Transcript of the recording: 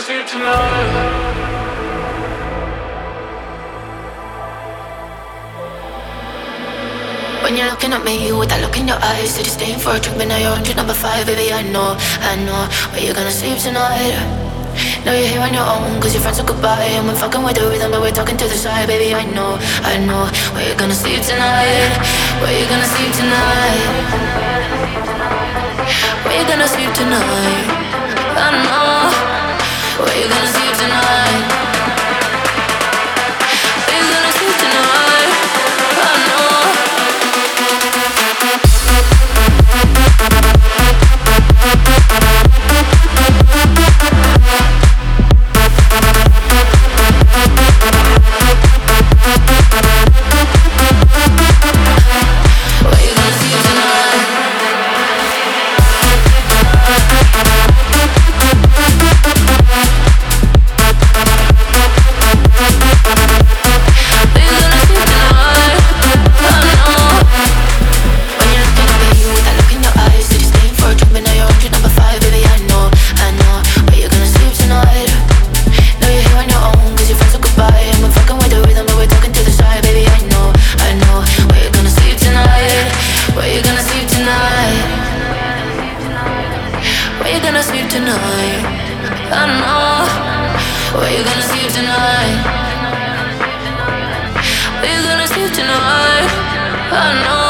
sleep tonight? When you're looking at me with that look in your eyes, said you're staying for a drink, but now you're on drink number 5. Baby, I know where you're gonna sleep tonight. Now you're here on your own, cause your friends said goodbye, and we're fucking with the rhythm, but we're talking to the side. Baby, I know where you're gonna sleep tonight. Where you gonna sleep tonight? Where you gonna sleep tonight? I know where you gonna sleep tonight. Where you gonna sleep tonight? I know. Tonight, I know.